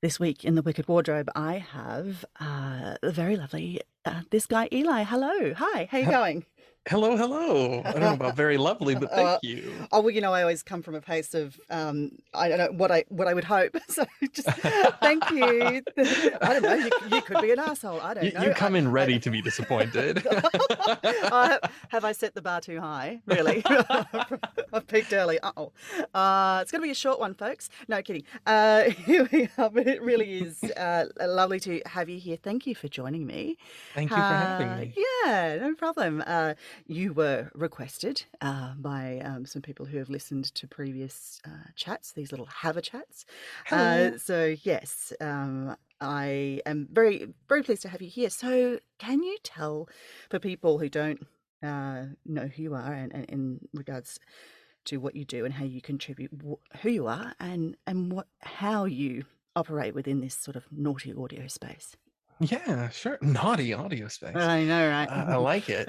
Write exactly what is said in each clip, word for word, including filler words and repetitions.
This week in the Wicked Wardrobe, I have uh, the very lovely uh, this guy Eli. Hello, hi. How you going? Hello, hello. I don't know about very lovely, but uh, thank you. oh well, you know, I always come from a place of um, I don't know what I what I would hope. So just thank you. I don't know. You, you could be an asshole. I You, don't you know. I, come in ready I to be disappointed. uh, have I set the bar too high? Really? I've peaked early. Uh-oh. Uh, it's going to be a short one, folks. No kidding. Uh, here we are. But it really is uh, lovely to have you here. Thank you for joining me. Thank you for having Uh, me. yeah, no problem. Uh, you were requested uh, by um, some people who have listened to previous uh, chats, these little Have a chats. Uh, Hello. so, yes, um, I am very, very pleased to have you here. So, can you tell for people who don't uh, know who you are and, and in regards to what you do and how you contribute, wh- who you are, and and what how you operate within this sort of naughty audio space? Yeah, sure. Naughty audio space. I know, right? Uh, I like it.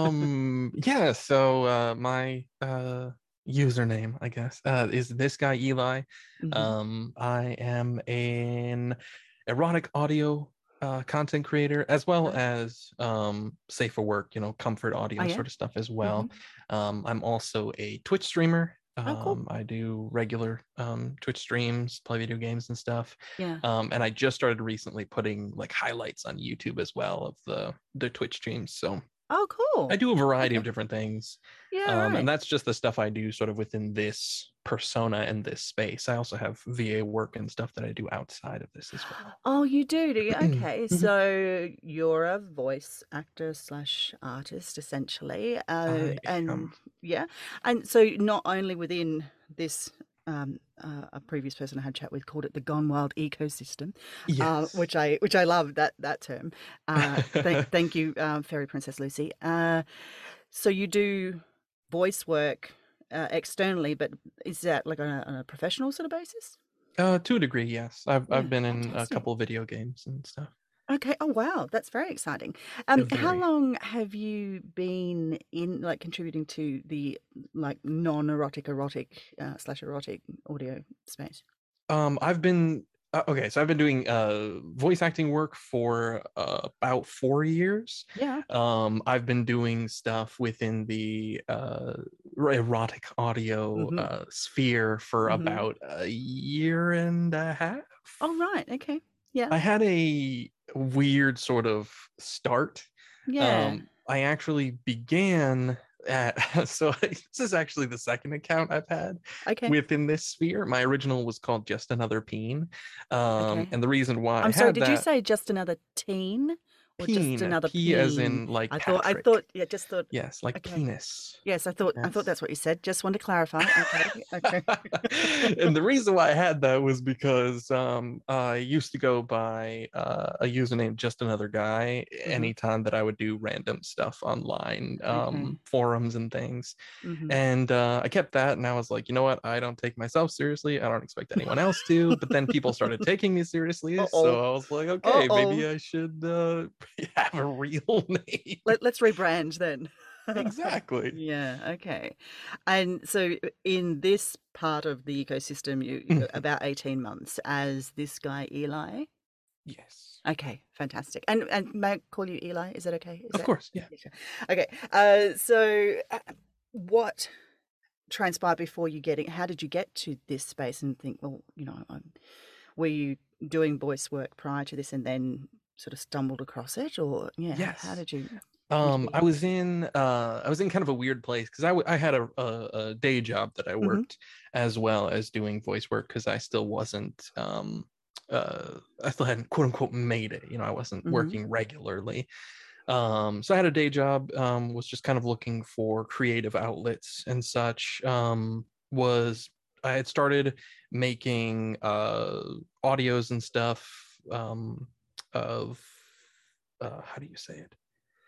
Um, yeah, so uh my uh username, I guess, uh is this guy Eli. hmm Um, I am an erotic audio uh content creator as well Right. as um safe for work, you know, comfort Oh audio yeah. sort of stuff as hmm well. Um, I'm also a Twitch streamer. Oh, cool. Um, I do regular um Twitch streams, play video games and stuff. Yeah. Um, and I just started recently putting like highlights on YouTube as well of the the Twitch streams. So Oh, I cool. do a variety of Okay. different things. Yeah. Um, and Right. that's just the stuff I do sort of within this persona and this space. I also have V A work and stuff that I do outside of this as well. Oh, you do, do you? Okay, Mhm. so you're a voice actor slash artist, essentially, uh, I and am. yeah, and so not only within this, um, uh, a previous person I had chat with called it the Gone Wild ecosystem, uh, Yes. which I which I love that that term. Uh, thank thank you, um, Fairy Princess Lucy. Uh, so you do voice work uh, externally, but is that like on a, on a professional sort of basis? Uh, to a degree, yes. I've I've Yeah, been in a fantastic. couple of video games and stuff. Okay. Oh, wow. That's very exciting. Um, how Very. long have you been in, like, contributing to the, like, non-erotic, erotic, uh, slash erotic audio space? Um, I've been uh, okay, so I've been doing uh voice acting work for uh, about four years. Yeah. Um, I've been doing stuff within the uh erotic audio Mm-hmm. uh sphere for Mm-hmm. about a year and a half. Oh, right. Okay. Yeah. I had a weird sort of start. Yeah. Um, I actually began at, so this is actually the second account I've had Okay. within this sphere. My original was called Just Another Peen. Um, Okay. and the reason why I I'm sorry, had did you that say just another teen or just peen, another P as peen? in like I thought, I Patrick. thought, yeah, just thought, Yes, like okay. penis. Yes, I thought, I thought Yes. that's what you said. Just wanted to clarify. Okay. Okay. And the reason why I had that was because um, I used to go by uh, a username, just another guy, hmm anytime that I would do random stuff online, Okay. um, forums and things. hmm And uh, I kept that, and I was like, you know what? I don't take myself seriously. I don't expect anyone else to. But then people started taking me seriously, Uh-oh. so I was like, okay, maybe Uh-oh. I should uh, have a real name. Let, let's rebrand then. Exactly. Yeah, okay. And so in this part of the ecosystem, you about eighteen months as this guy Eli. Yes. Okay, fantastic. And and may I call you Eli? Is that okay? Is Of that course. Yeah. yeah, sure. Okay. Uh so uh, what transpired before you getting how did you get to this space and think, well, you know, I'm, were you doing voice work prior to this and then sort of stumbled across it or yeah, how, how Yes. did you come to Um, I be was in uh I was in kind of a weird place because I, w- I had a, a a day job that I hmm worked as well as doing voice work because I still wasn't um uh I still hadn't quote unquote made it. You know, I wasn't hmm working regularly. Um, so I had a day job, um, was just kind of looking for creative outlets and such. Um, was I had started making uh audios and stuff um of uh how do you say it?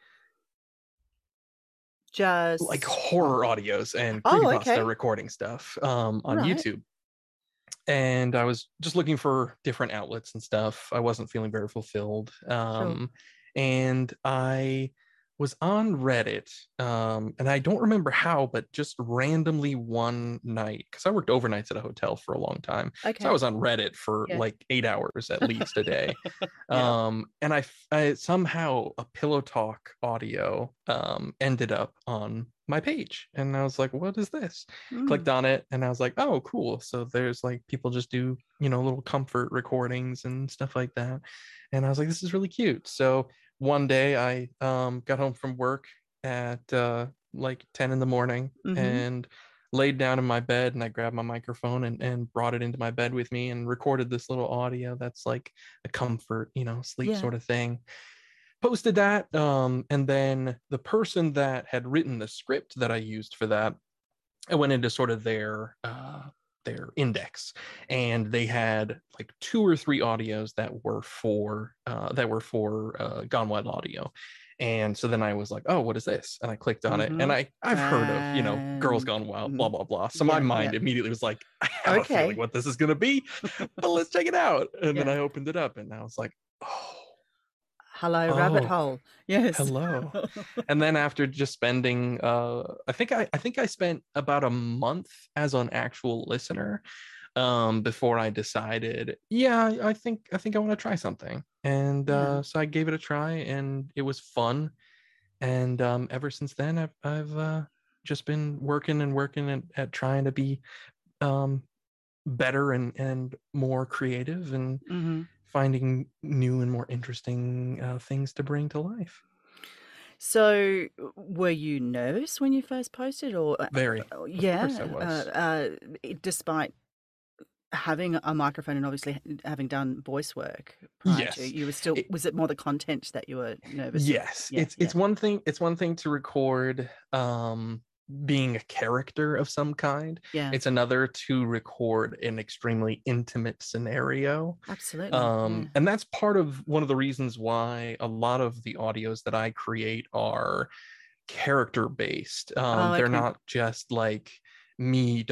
Like just oh, horror audios and oh creepypasta okay. recording stuff um, on Right. YouTube. And I was just looking for different outlets and stuff. I wasn't feeling very fulfilled. Sure. Um, and I was on Reddit, um, and I don't remember how, but just randomly one night, because I worked overnights at a hotel for a long time, so I Okay. was on Reddit for Yeah. like eight hours at least a day. Yeah. Um, and I, I somehow a Pillow Talk audio um, ended up on my page, and I was like, "What is this?" Clicked Mm. on it, and I was like, "Oh, cool!" So there's like people just do you know little comfort recordings and stuff like that, and I was like, "This is really cute." So one day I um, got home from work at uh, like ten in the morning Mm-hmm. and laid down in my bed, and I grabbed my microphone and, and brought it into my bed with me and recorded this little audio that's like a comfort, you know, sleep Yeah. sort of thing. Posted that. Um, and then the person that had written the script that I used for that, I went into sort of their uh, their index, and they had like two or three audios that were for uh, that were for uh, Gone Wild Audio. And so then I was like, oh, what is this? And I clicked on it, and Mm-hmm. I I've heard of you know Girls And Gone Wild, blah mhm. blah blah. So my Yeah, mind yeah. immediately was like, I have a feeling Okay. what this is gonna be, but let's check it out. And then Yeah. I opened it up, and I was like, oh, Hello, rabbit oh, hole. Yes. hello. And then after just spending uh I think I I think I spent about a month as an actual listener um before I decided, yeah, I think I think I want to try something. And Yeah. uh so I gave it a try, and it was fun. And um ever since then I've I've uh just been working and working at, at trying to be um better and and more creative, and Mm-hmm. finding new and more interesting uh, things to bring to life. So, were you nervous when you first posted, or uh, Very. uh, Of course I yeah, uh, was. uh, despite having a microphone and obviously having done voice work prior to, Yes. you were still, It, was it more the content that you were nervous of? yes. Yeah, It's yeah, it's one thing it's one thing to record um being a character of some kind. yeah, It's another to record an extremely intimate scenario. absolutely. Yeah. Um and that's part of one of the reasons why a lot of the audios that I create are character based. Um, Oh, they're okay. not just like me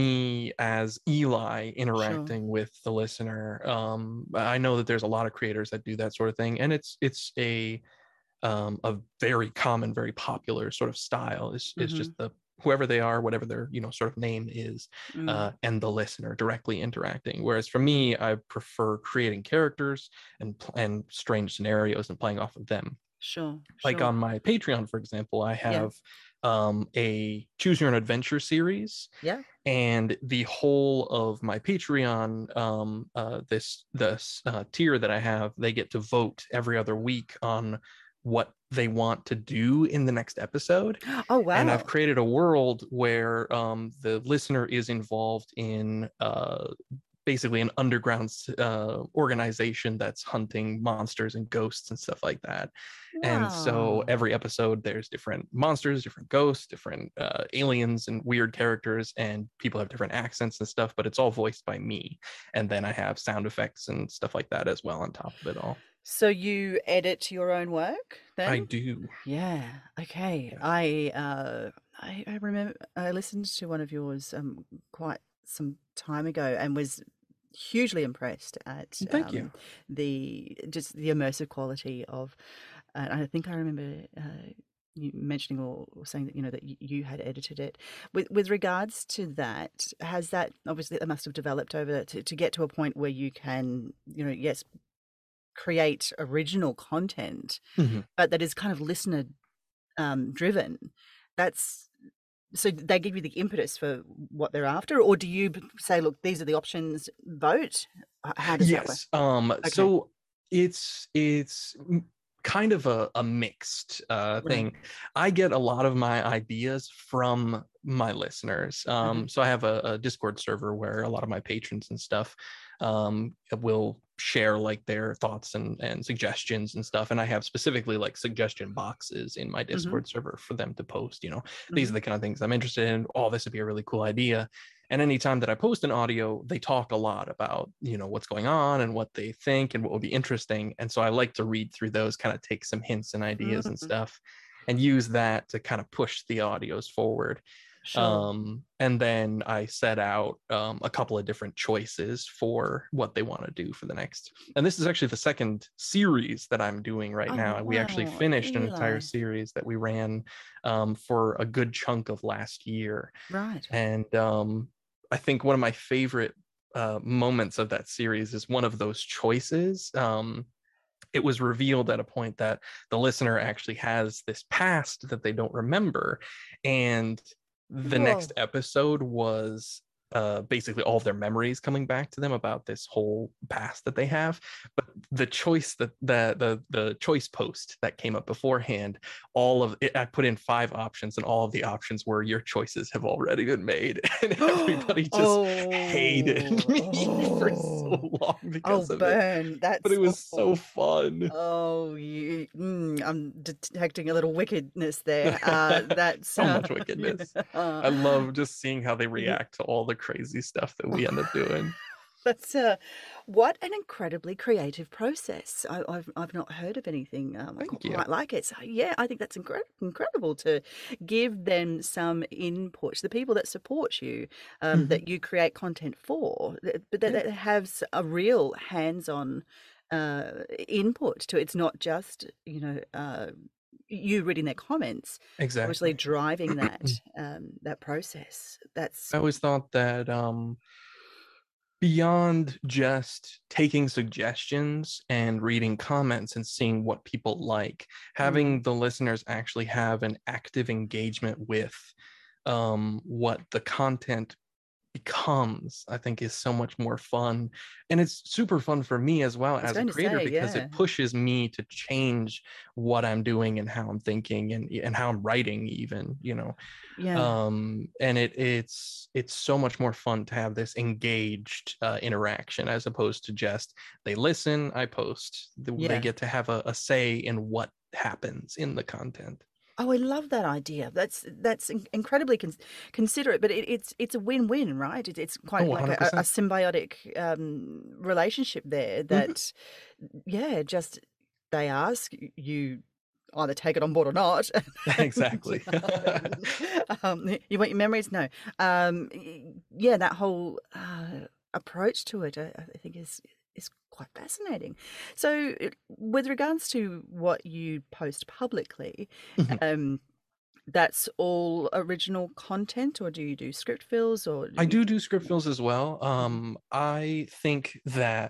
me as Eli Sure. interacting with the listener. Um, I know that there's a lot of creators that do that sort of thing, and it's it's a um, a very common, very popular sort of style. Is is Mm-hmm. just the whoever they are, whatever their you know sort of name is, Mm. uh, and the listener directly interacting. Whereas for me, I prefer creating characters and and strange scenarios and playing off of them. Sure, Like sure. on my Patreon, for example, I Yeah, have um, a Choose Your Own Adventure series, yeah. and the whole of my Patreon, um, uh, this this uh, tier that I have, they get to vote every other week on what they want to do in the next episode. Oh, And I've wow. created a world where um, the listener is involved in uh, basically an underground uh, organization that's hunting monsters and ghosts and stuff like that. And so Wow. every episode, there's different monsters, different ghosts, different uh, aliens, and weird characters, and people have different accents and stuff, but it's all voiced by me. And then I have sound effects and stuff like that as well on top of it all. So you edit your own work I then? do. Yeah. Okay. Yes. I uh I, I remember I listened to one of yours um quite some time ago and was hugely impressed at Thank you. um the just the immersive quality of uh, I think I remember uh you mentioning or, or saying that you know that y- you had edited it with with regards to that, has that obviously it must have developed over to, to get to a point where you can you know yes create original content, Mhm. but that is kind of listener um, driven. That's so they give you the impetus for what they're after, or do you say, look, these are the options, vote? H- How does that work? Yes. Um, Okay, so it's it's m- kind of a, a mixed uh, right. thing. I get a lot of my ideas from my listeners. Uh-huh. Um, so I have a, a Discord server where a lot of my patrons and stuff um, will share like their thoughts and, and suggestions and stuff. And I have specifically like suggestion boxes in my Mm-hmm. Discord server for them to post, you know, these Mm-hmm. are the kind of things I'm interested in. Oh, this would be a really cool idea. And anytime that I post an audio, they talk a lot about, you know, what's going on and what they think and what would be interesting. And so I like to read through those, kind of take some hints and ideas and Mm-hmm. stuff and use that to kind of push the audios forward. Sure. Um, and then I set out um, a couple of different choices for what they want to do for the next. And this is actually the second series that I'm doing right Oh, now. We actually wow. finished an entire Eli. series that we ran um, for a good chunk of last year. Right. And um, I think one of my favorite uh, moments of that series is one of those choices. Um, it was revealed at a point that the listener actually has this past that they don't remember. And the next Whoa. episode was uh, basically all of their memories coming back to them about this whole past that they have. But the choice that the the the choice post that came up beforehand, all of it, I put in five options, and all of the options were your choices have already been made, and everybody just hated Oh, me for so oh, long oh, because of it. burn. But it That's was awful. so fun. Oh, you, mm, I'm detecting a little wickedness there. Uh, that's, So uh, much wickedness. yeah. I love just seeing how they Yeah. react to all the crazy stuff that we end up doing. That's uh, what an incredibly creative process. I, I've I've not heard of anything um, qu- Thank you. quite like it. So yeah, I think that's incre- incredible to give them some input. The people that support you, um, Mm-hmm. that you create content for, th- but that, Yeah, that has a real hands-on uh, input to it. It's not just you know uh, you reading their comments, obviously exactly. driving that um, that process. That's I always thought that um, beyond just taking suggestions and reading comments and seeing what people like, mm, having the listeners actually have an active engagement with um, what the content becomes, I think, is so much more fun. And it's super fun for me as well I was as a going to creator say, because yeah, it pushes me to change what I'm doing and how I'm thinking and and how I'm writing even, you know. yeah. Um and it it's it's so much more fun to have this engaged uh, interaction as opposed to just they listen, I post. They Yeah. get to have a, a say in what happens in the content. Oh, I love that idea. That's that's in incredibly cons considerate, but it it's it's a win-win, right? It it's Oh, quite like a a one hundred percent. symbiotic, um, relationship there Mhm. that, yeah, just they ask, y you either take it on board or not, and, Exactly. um, "You want your memories?" "No." Um, y yeah, that whole, uh, approach to it, I I think is is quite fascinating. So, uh, with regards to what you post publicly, Mhm. um, that's all original content, or do you do script fills, or do I you? do do script Yeah. fills as well. Mhm. Um, I think that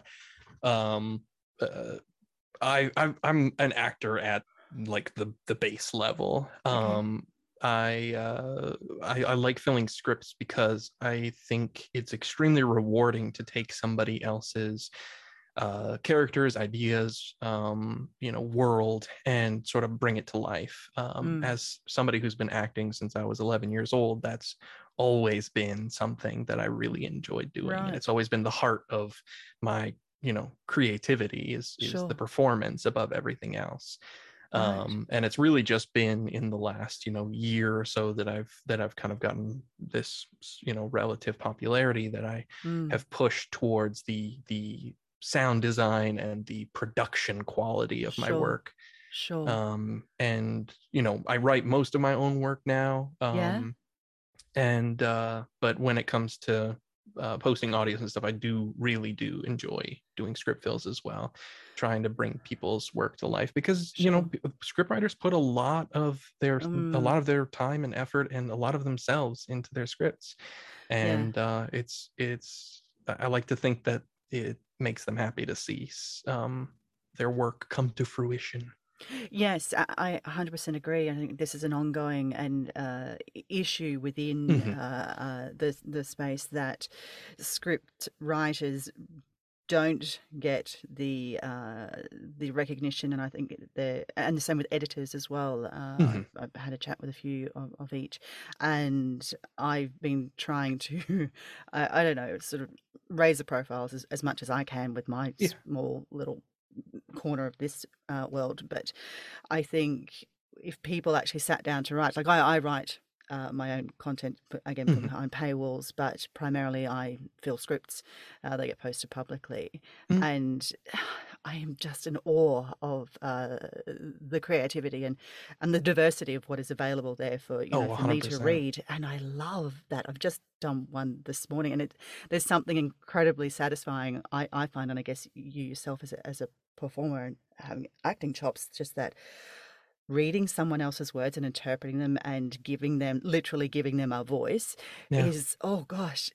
um, uh, I, I I'm an actor at like the the base level. Okay. Um, I, uh, I I like filling scripts because I think it's extremely rewarding to take somebody else's uh, characters, ideas, um, you know, world, and sort of bring it to life. Um, Mm. as somebody who's been acting since I was eleven years old, that's always been something that I really enjoyed doing, and Right. it's always been the heart of my, you know, creativity is is the Sure. performance above everything else. Right. Um, and it's really just been in the last, you know, year or so that I've that I've kind of gotten this, you know, relative popularity that I Mm. have pushed towards the the sound design and the production quality of my Sure. work. Sure. Um, and you know, I write most of my own work now. Yeah? Um, and uh, but when it comes to uh, posting audios and stuff, I do really do enjoy doing script fills as well, trying to bring people's work to life because you know Sure. script writers put a lot of their a Mm. lot of their time and effort and a lot of themselves into their scripts, Yeah. and uh, it's it's I like to think that it makes them happy to see um, their work come to fruition. Yes, I I one hundred percent agree. I think this is an ongoing and uh, i- issue within Hmm. uh, uh, the the space that script writers don't get the uh, the recognition, and I think the and the same with editors as well. Uh, Hmm. I've, I've had a chat with a few of, of each, and I've been trying to, I, I don't know, sort of raise the profiles as, as much as I can with my Yeah. small little corner of this uh, world. But I think if people actually sat down to write, like I, I write uh, my own content p- again from Hmm. behind paywalls, but primarily I fill scripts uh, that get posted publicly, Hmm. and I am just in awe of uh, the creativity and and the diversity of what is available there for you Oh, know for me to one hundred percent. read. And I love that. I've just done one this morning, and it there's something incredibly satisfying I, I find, and I guess you yourself as a as a performer and having acting chops, just that reading someone else's words and interpreting them and giving them literally giving them a voice Yeah. is, oh gosh,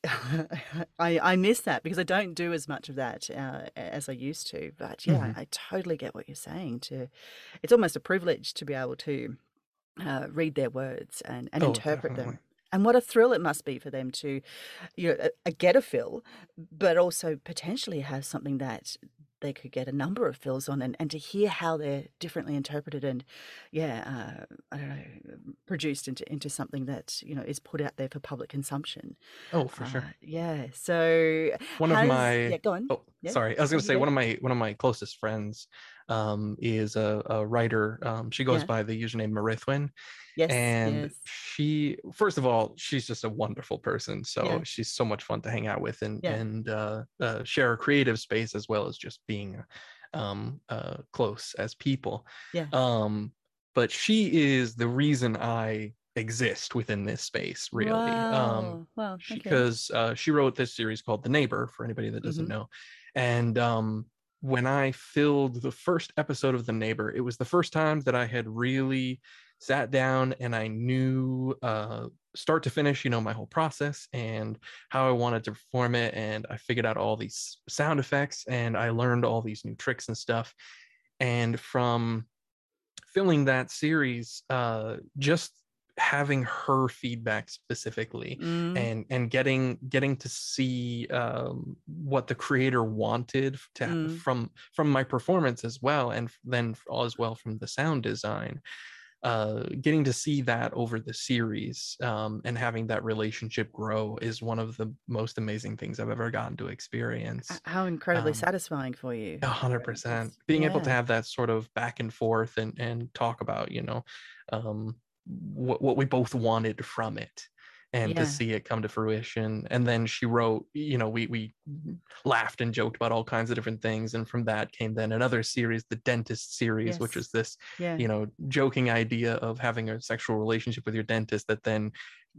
I I miss that because I don't do as much of that uh, as I used to. But yeah, Hmm. I, I totally get what you're saying. To It's almost a privilege to be able to uh, read their words and and Oh, interpret definitely. them. And what a thrill it must be for them to, you know, uh, uh, get a fill, but also potentially have something that they could get a number of fills on, and, and to hear how they're differently interpreted and, yeah, uh, I don't know, produced into into something that, you know, is put out there for public consumption. Oh, for Uh, sure. yeah. So One of has my yeah, go on. oh Yeah. sorry, I was Oh, gonna you say go. one of my one of my closest friends um is a, a writer. Um she goes Yeah. by the username Marithwin, Yes. and Yes. she, first of all, she's just a wonderful person, so Yeah. she's so much fun to hang out with and Yeah. and uh, uh share a creative space as well as just being um uh close as people. Yeah. um but she is the reason I exist within this space, really. um Wow. Wow. she Okay. because uh, she wrote this series called The Neighbor, for anybody that doesn't Mm-hmm. know. And um, when I filled the first episode of The Neighbor, it was the first time that I had really sat down and I knew uh, start to finish, you know, my whole process and how I wanted to perform it. And I figured out all these sound effects and I learned all these new tricks and stuff. And from filming that series, uh, just having her feedback specifically Mm, and and getting getting to see um, what the creator wanted to mm, from from my performance as well, and then as well from the sound design, uh, getting to see that over the series, um, and having that relationship grow is one of the most amazing things I've ever gotten to h- experience. how incredibly um, satisfying for you. a hundred Uh, percent. It's Being able to yeah. have that sort of back and forth and and talk about, you know, um, what what we both wanted from it, and to Yeah. see it come to fruition. And then she wrote, you know, we we laughed and joked about all kinds of different things, and from that came then another series, the Dentist series, which was Yes. this, Yeah. you know, joking idea of having a sexual relationship with your dentist that then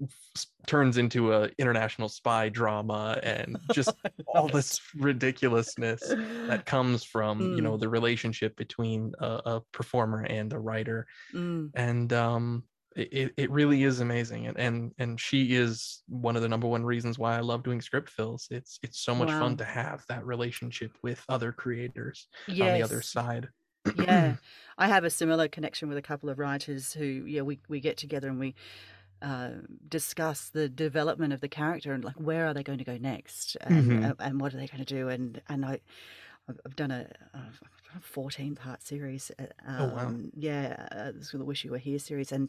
turns into a international spy drama and just I all love this it. ridiculousness that comes from, you know, Mm, the relationship between a, a performer and a writer. mm. And um it, it really is amazing, and, and and she is one of the number one reasons why I love doing script fills. It's it's so much fun Wow. to have that relationship with other creators on the other Yes. side. Yeah. I have a similar connection with a couple of writers who, yeah, we, we get together and we uh, discuss the development of the character and like where are they going to go next and Hmm. uh, and what are they going to do and and I I've I've done a, a fourteen part series. uh, Oh, wow. Um, yeah, uh, this was the Wish You Were Here series, and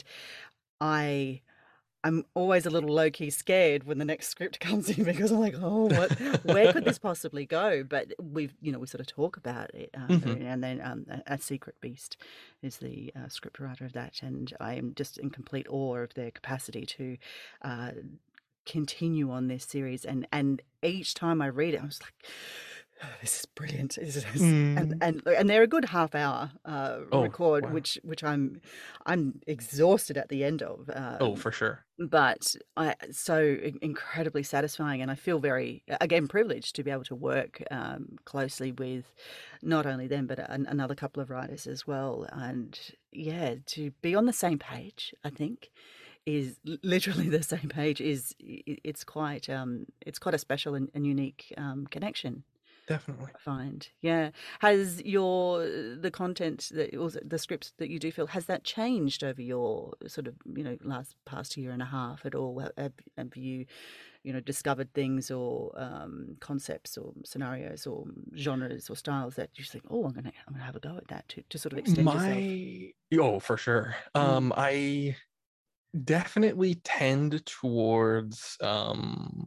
I I'm always a little low key scared when the next script comes in because I'm like, oh, what, where could this possibly go? But we've, you know, we sort of talk about it um, Hmm. every now and then. Um, a, a Secret Beast is the uh, script writer of that, and I am just in complete awe of their capacity to uh, continue on this series. And and each time I read it, I was like, "Oh, this is brilliant. This is-" and Mm. and and they're a good half hour uh, Oh, record, wow. which which I'm I'm exhausted at the end of. Oh, Um, for sure. but I so in- incredibly satisfying, and I feel very again privileged to be able to work um, closely with not only them but an, another couple of writers as well, and yeah, to be on the same page, I think is l- literally the same page is i- it's quite um it's quite a special and, and unique um connection, Definitely. I find. Yeah. Has your the content that or the scripts that you do feel, has that changed over your sort of, you know, last past year and a half at all? Have, have you, you know, discovered things or um, concepts or scenarios or genres or styles that you just think, oh, I'm gonna I'm gonna have a go at that to, to sort of extend yourself? My oh, for sure. Mm. Um, I definitely tend towards um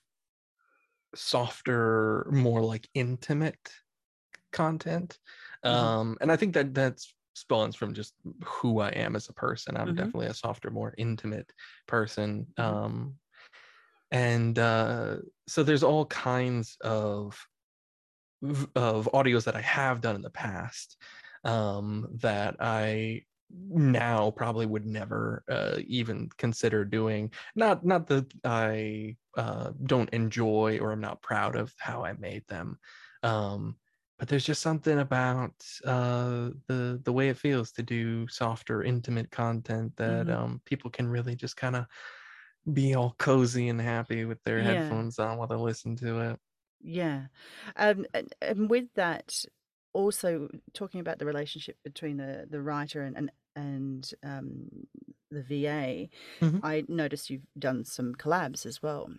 softer, more like intimate content. Mm-hmm. Um, and I think that that's spawns from just who I am as a person. I'm Mm-hmm. definitely a softer, more intimate person. Mm-hmm. Um, and uh, so there's all kinds of of audios that I have done in the past, um, that I now probably would never uh, even consider doing. Not not that I uh, don't enjoy or I'm not proud of how I made them, um, but there's just something about uh, the the way it feels to do softer, intimate content that Hmm. um, people can really just kind of be all cozy and happy with their Yeah. headphones on while they listen to it. Yeah. Um, and, and with that, also talking about the relationship between the, the writer and, and, and um, the V A, Mhm. I noticed you've done some collabs as well.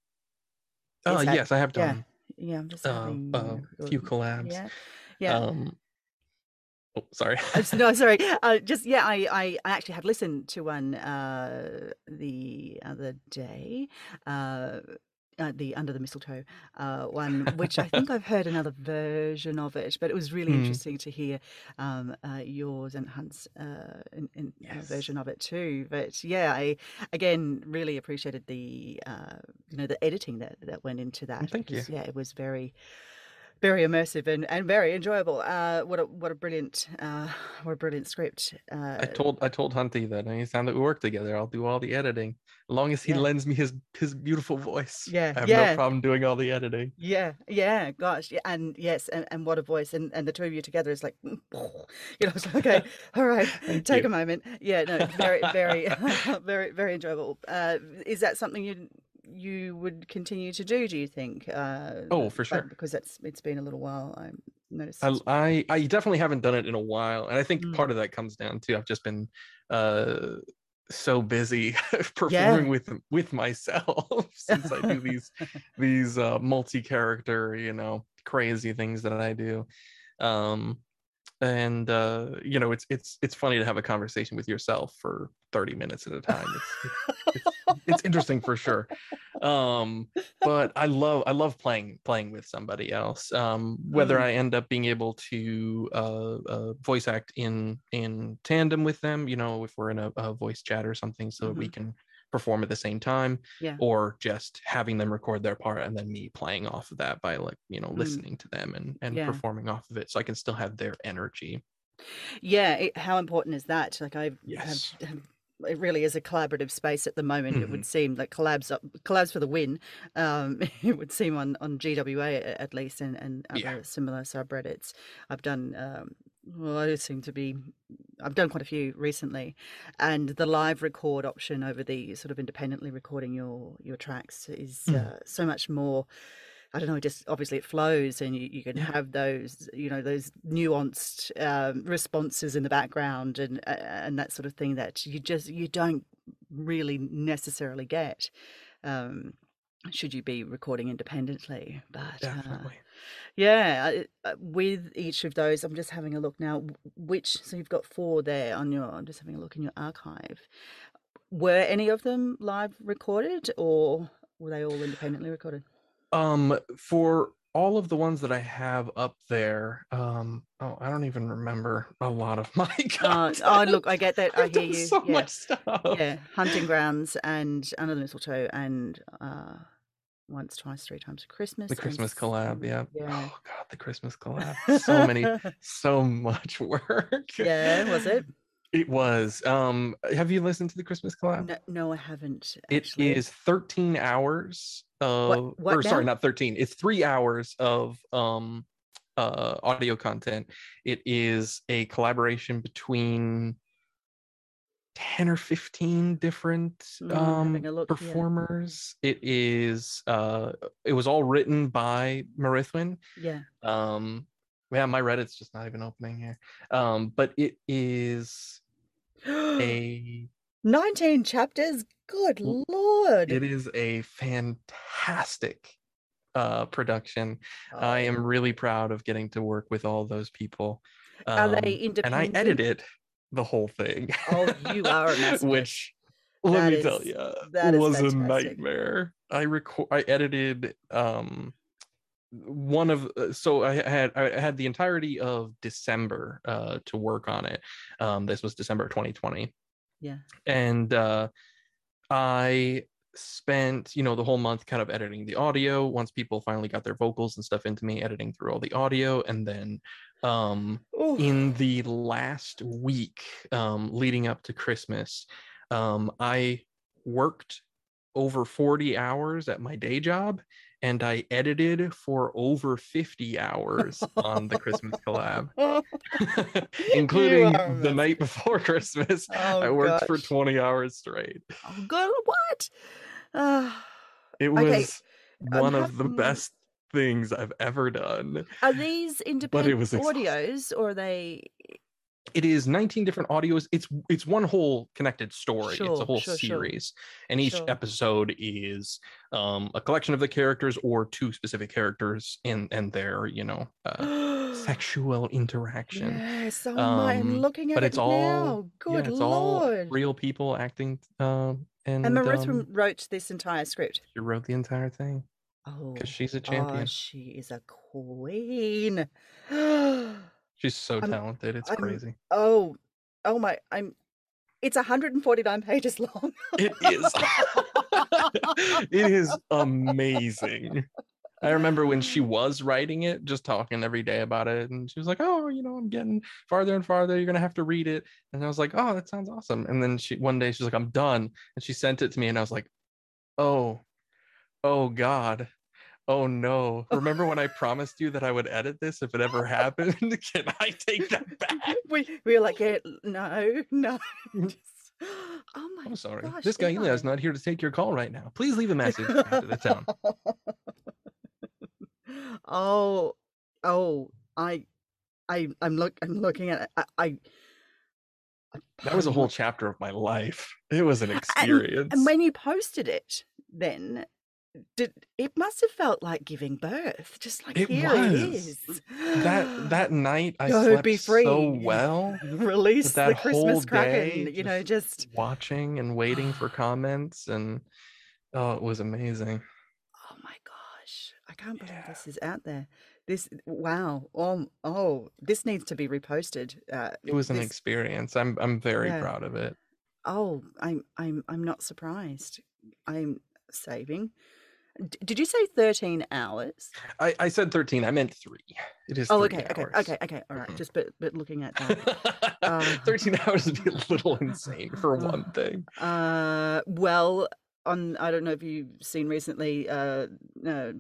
Uh, Is that, yes, I have yeah, done yeah, I'm just uh, having, a a look. few collabs. Yeah, yeah. Um, oh, sorry. Uh, s- No, sorry. Uh, just yeah, I, I I actually had listened to one uh, the other day, uh, uh, the Under the Mistletoe uh, one, which I think I've heard another version of it, but it was really Mm, interesting to hear um, uh, yours and Hunt's uh, in, in, uh, yes. version of it too. But yeah, I again really appreciated the uh, you know the editing that that went into Well, that thank you. because yeah, it was very very immersive and, and very enjoyable. Uh, what a what a brilliant uh, what a brilliant script. Uh, I told I told Hunty that anytime that we work together, I'll do all the editing. As long as he yeah, lends me his his beautiful voice, yeah, I have no yeah, problem doing all the editing. yeah, yeah. Gosh, yeah, and yes, and, and what a voice, and, and the two of you together is like, you know, it's like, okay, all right, Thank take you. a moment. Yeah, no, very, very, very, very enjoyable. Uh, is that something you you would continue to do? Do you think? Uh, Oh, for like sure. because that's it's been a little while. I I, noticed. I I definitely haven't done it in a while, and I think Mm. part of that comes down to I've just been uh so busy performing Yeah. with with myself since I do these these uh multi-character, you know, crazy things that I do. Um and uh you know, it's it's it's funny to have a conversation with yourself for thirty minutes at a time. It's it's it's it's interesting for sure. um but i love i love playing playing with somebody else, um whether Mm. I end up being able to uh, uh voice act in in tandem with them, you know, if we're in a, a voice chat or something, so that we Hmm. can perform at the same time, Yeah. or just having them record their part and then me playing off of that by, like, you know, Mm. listening to them and and Yeah. performing off of it, so I can still have their energy. Yeah, it, how important is that? Like I have, Yes. have it really is a collaborative space at the moment. It Hmm. would seem like collabs up- collabs for the win. Um, it would seem on on G W A at least and and Yeah. other similar subreddits. I've done um well, I seem to be I've done quite a few recently, and the live record option over the sort of independently recording your your tracks is Mm. uh, so much more. I don't know, just obviously it flows and you, you can Yeah. have those, you know, those nuanced um, responses in the background and uh, and that sort of thing that you just you don't really necessarily get um, should you be recording independently. But uh, Definitely. yeah, I- uh, with each of those, I'm just having a look now. w- Which so you've got four there on your. I'm just having a look in your archive. Were any of them live recorded or were they all independently recorded? Um, for all of the ones that I have up there, um, oh, I don't even remember a lot of my Uh, oh, look, content. I get that. I I've hear done you. so Yeah, much stuff. yeah. Hunting grounds and under the mistletoe, and uh, once, twice, three times for The Christmas, and Christmas collab, some, yeah. yeah, Oh God, the Christmas collab. So many, so much work. yeah. Was it? It was. Um, have you listened to the Christmas collab? No, no, I haven't It actually. is thirteen hours What? of, What or sorry, now? not thirteen. It's three hours of um uh audio content. It is a collaboration between ten or fifteen different Mm, I'm having um a look here. performers. It is uh it was all written by Marithwin. Yeah. Um yeah, my Reddit's just not even opening here. Um, but it is a nineteen chapters. Good Lord. it is a fantastic uh, production. I Oh, am really proud of getting to work with all those people. are they Um, and I independent? edited the whole thing, Oh, you are a masochist. which, let That me tell is you, that is was a fantastic. nightmare. I record, I edited um, one of uh, so I had I had the entirety of December uh, to work on it. Um, this was December twenty twenty, Yeah. and uh, I spent, you know, the whole month kind of editing the audio. Once people finally got their vocals and stuff into me, editing through all the audio. And then um, Ooh. in the last week um, leading up to Christmas, um, I worked over forty hours at my day job, and I edited for over fifty hours on the Christmas collab, including the night before Christmas. Oh, I worked gosh. for twenty hours straight. Oh, God, what? Uh, It was okay, one I'm of the having- best things I've ever done. Are these independent was exhausting. audios, or are they? It is nineteen different audios. It's it's one whole connected story. Sure, it's a whole sure, sure. series, and each Sure. episode is um, a collection of the characters or two specific characters in and their, you know, uh, sexual interaction. Yes, oh Um, my, I'm looking at but it it's all now. Good yeah, it's Lord. all real people acting. Um, and And Marissa um, wrote this entire script. she wrote the entire thing Oh, because she's a oh, champion. she is a queen. She's so I'm- talented. It's I'm- crazy. Oh, oh my, I'm. It's one hundred forty-nine pages long. It is. It is amazing. I remember when she was writing it, just talking every day about it, and she was like, "Oh, you know, I'm getting farther and farther. You're gonna have to read it." And I was like, "Oh, that sounds awesome." And then she one day she's like, "I'm done," and she sent it to me, and I was like, "Oh, oh God, oh no! Remember when I promised you that I would edit this if it ever happened? Can I take that back?" we we were like, yeah, no, no. Just- oh my I'm sorry. gosh, This guy Eli is Eli. not here to take your call right now. Please leave a message after the tone. Oh, oh, I, I, I'm look, I'm looking at it. I, I That was a whole chapter of my life. It was an experience. And when you posted it, then did it must have felt like giving birth? Just like It here it was. is. that that night I Go slept be free. so well. Release that the Christmas whole Kraken. day, You know, just watching and waiting for comments, and oh, it was amazing. oh my gosh, I can't believe Yeah. this is out there. This wow. Oh, oh, this needs to be reposted. Uh, It was an this- experience. I'm I'm very Yeah. proud of it. Oh, I'm I'm I'm not surprised. I'm saving. D- did you say thirteen hours? I, I said thirteen. I meant three. It is. Oh, three okay, okay, hours. okay, okay. All right. Mhm. Just but but looking at that. Uh, thirteen hours would be a little insane for one thing. Uh, well, on I don't know if you've seen recently. Uh, uh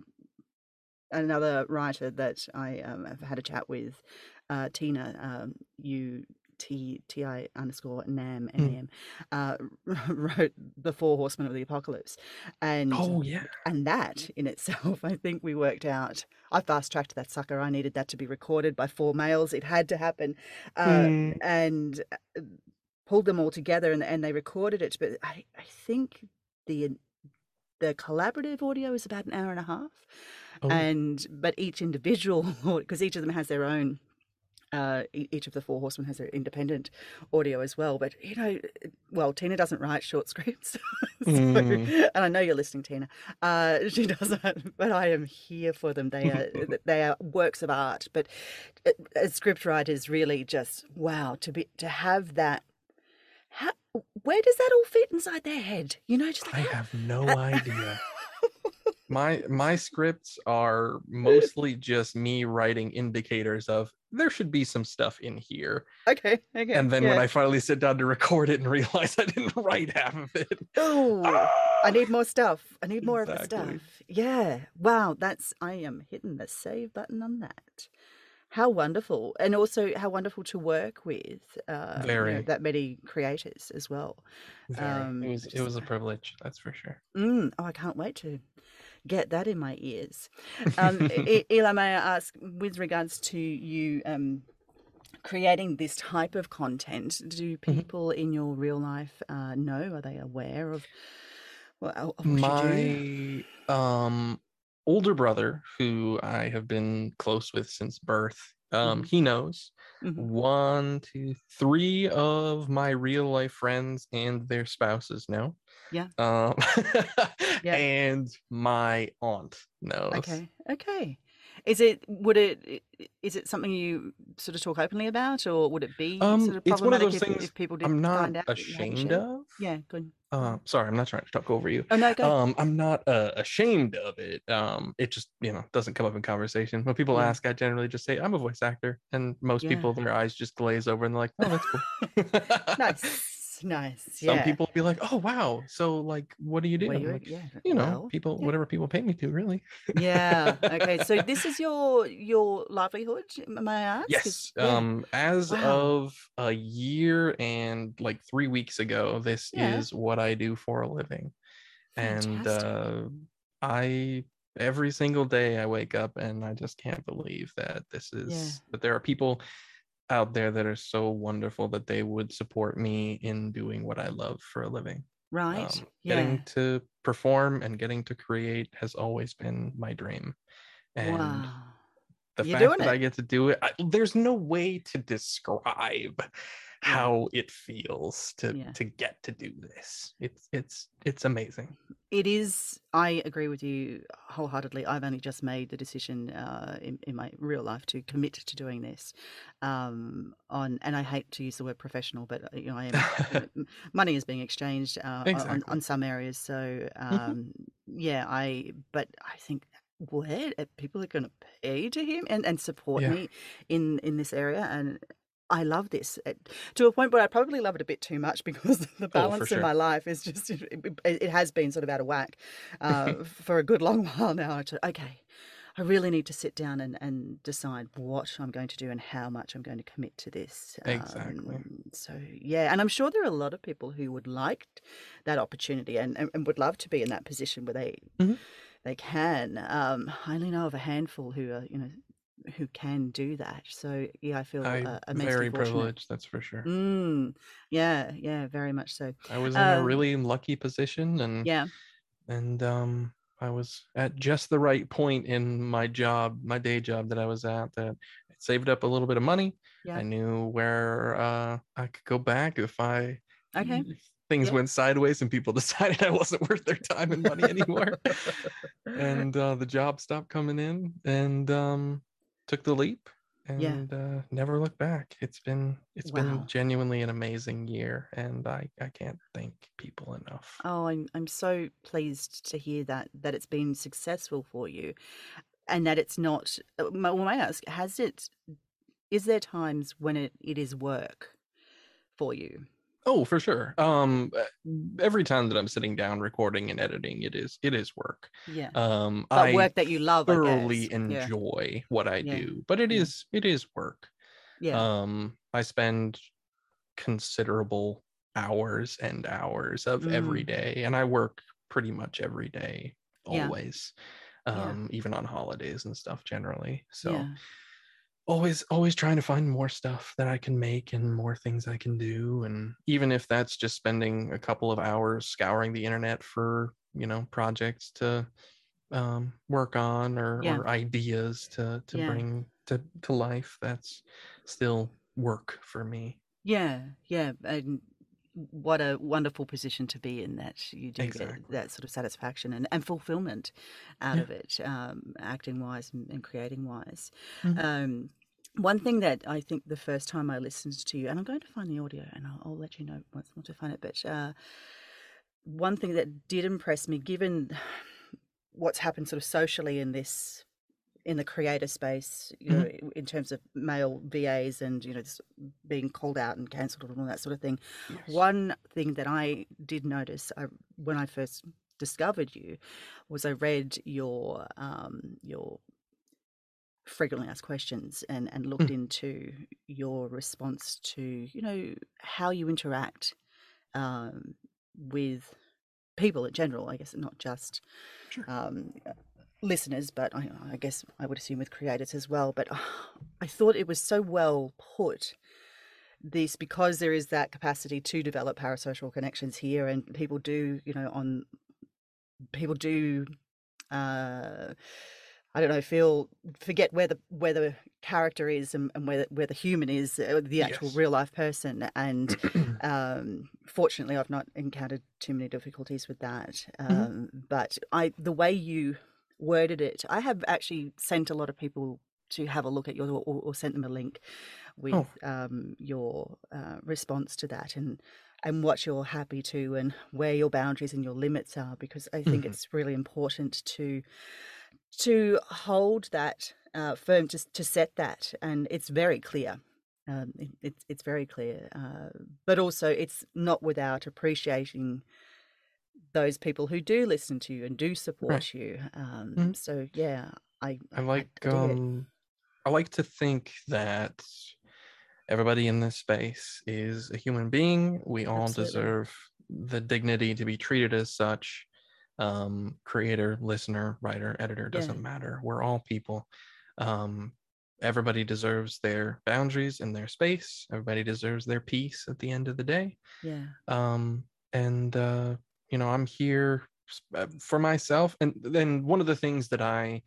another writer that I um, have had a chat with, uh, Tina. Um, you. T T I underscore Nam N A M uh, wrote The Four Horsemen of the Apocalypse, and Oh yeah. and that in itself, I think we worked out. I fast tracked that sucker. I needed that to be recorded by four males. It had to happen, uh, Mm. and uh, pulled them all together, and and they recorded it. But I I think the the collaborative audio is about an hour and a half, Oh. and but each individual, because each of them has their own. Uh, e- each of the four horsemen has their independent audio as well. But you know, well, Tina doesn't write short scripts, so, Mm. and I know you're listening, Tina. Uh, she doesn't, but I am here for them. They are they are works of art. But uh, as script writers, really, just wow to be to have that. How, where does that all fit inside their head? You know, just like I how- have no idea. My my scripts are mostly just me writing indicators of there should be some stuff in here. okay, okay. And then when yeah. I finally sit down to record it and realize I didn't write half of it. oh, I need more stuff. I need more of Exactly. the stuff. Yeah. Wow. That's, I am hitting the save button on that. How wonderful. And also how wonderful to work with uh, you know, Very. that many creators as well. Very. Um, it was it just- was a privilege, that's for sure. Mm, oh, I can't wait to get that in my ears. Um, E- Eli, may I ask, with regards to you um, creating this type of content, do Mm-hmm. people in your real life uh, know? Are they aware of, well, of what you do? My um older brother, who I have been close with since birth, um, Mhm. he knows. Mhm. One, two, three of my real life friends and their spouses know. Yeah. Um, Yeah. and my aunt knows. Okay, okay. Is it, would it, is it something you sort of talk openly about, or would it be Um, sort of it's one of problematic those if, things if people did I'm not find out that you hadn't ashamed shared? of. Yeah, good. Uh, Mhm. sorry, I'm not trying to talk over you. Oh, no, go. Um, I'm not uh, ashamed of it. Um, it just, you know, doesn't come up in conversation. When people Yeah, ask, I generally just say I'm a voice actor, and most yeah. people, their eyes just glaze over, and they're like, "Oh, that's cool." Nice, nice. Some Yeah. people will be like, "Oh, wow. So, like, what do you do?" What do I'm you, like, yeah, "You know, well, people, yeah. whatever people pay me to, really." Yeah. Okay. So this is your your livelihood, may I ask? Is Yes. yeah. Um, as Wow. of a year and like three weeks ago, this Yeah. is what I do for a living. And Fantastic. uh, I every single day I wake up and I just can't believe that this Yeah. is that there are people out there that are so wonderful that they would support me in doing what I love for a living. Right. Um, getting Yeah. to perform and getting to create has always been my dream. And Wow. the You're fact doing that I it. get to do it, I, there's no way to describe Yeah. how it feels to Yeah. to get to do this. It's it's it's amazing. It is. I agree with you wholeheartedly. I've only just made the decision uh, in, in my real life to commit to doing this. Um, on, and I hate to use the word professional, but uh, you know, I am. You know, m- money is being exchanged uh, on Exactly. on some areas. So Mhm. um, yeah, I. But I think where uh, people are going to pay to him and and support Yeah. me in in this area, and I love this uh, to a point where I probably love it a bit too much because the Oh, for balance in sure. my life is just it, it has been sort of out of whack uh, for a good long while now. To, okay, I really need to sit down and, and decide what I'm going to do and how much I'm going to commit to this. Um, Exactly. so yeah, and I'm sure there are a lot of people who would like that opportunity and, and, and would love to be in that position where they Mhm. they can. Um, I only know of a handful who are you know who can do that. So yeah, I feel I'm uh, immensely very fortunate. privileged, that's for sure. Mm, yeah, yeah, very much so. I was in a Um, really lucky position and yeah, and um I was at just the right point in my job, my day job that I was at that I saved up a little bit of money. yeah, I knew where uh I could go back if I okay, if things yeah. went sideways and people decided I wasn't worth their time and money anymore. And uh the job stopped coming in and um took the leap Yeah, and uh never looked back. It's been it's been wow. genuinely an amazing year and I I can't thank people enough. Oh, I'm I'm so pleased to hear that that it's been successful for you and that it's not. uh, Well, may I ask, has it? Is there times when it, it is work for you? Oh, for sure. Um, uh, every time that I'm sitting down recording and editing, it is it is work. Yeah, Um, but I work that you love, I guess. thoroughly Yeah, enjoy what I yeah, do, but it yeah, is it is work. yeah. Um, I spend considerable hours and hours of every Mm, day, and I work pretty much every day, yeah, always, yeah, um, even on holidays and stuff generally. So yeah, always always trying to find more stuff that I can make and more things I can do, and even if that's just spending a couple of hours scouring the internet for, you know, projects to um, work on or yeah, or ideas to to yeah. bring to to life, that's still work for me. Yeah, yeah, and what a wonderful position to be in, that you do get Exactly. that sort of satisfaction and, and fulfillment out Yeah. of it, um, acting wise and, and creating wise. Mhm. Um, one thing that I think the first time I listened to you, and I'm going to find the audio and I'll, I'll let you know once, once I find it, but uh, one thing that did impress me, given what's happened sort of socially in this in the creator space, you know, Mhm. in terms of male V As and, you know, this being called out and cancelled and all that sort of thing. Yes. One thing that I did notice I, when I first discovered you was I read your um, your frequently asked questions and, and looked Mm. into your response to, you know, how you interact um, with people in general, I guess, not just Sure. um, listeners, but I, I guess I would assume with creators as well. But uh, I thought it was so well put. This, because there is that capacity to develop parasocial connections here, and people do, you know, on people do. Uh, I don't know. Feel forget where the where the character is and, and where the, where the human is, uh, the actual Yes. real life person. And um, fortunately, I've not encountered too many difficulties with that. Mhm. Um, but I, the way you worded it. I have actually sent a lot of people to have a look at your, or, or sent them a link with Oh, um, your uh, response to that, and and what you're happy to, and where your boundaries and your limits are, because I think mhm. it's really important to to hold that uh, firm, to to set that, and it's very clear. Um, it, it's it's very clear, uh, but also it's not without appreciating those people who do listen to you and do Right. support you. Um, Mhm. so yeah, I I I, like I dig it. um I like to think that everybody in this space is a human being. We all Absolutely. deserve the dignity to be treated as such. Um, creator, listener, writer, editor, Yeah, doesn't matter. We're all people. Um, everybody deserves their boundaries and their space. Everybody deserves their peace at the end of the day. yeah. Um, and uh, you know, I'm here uh, for myself. And then one of the things that I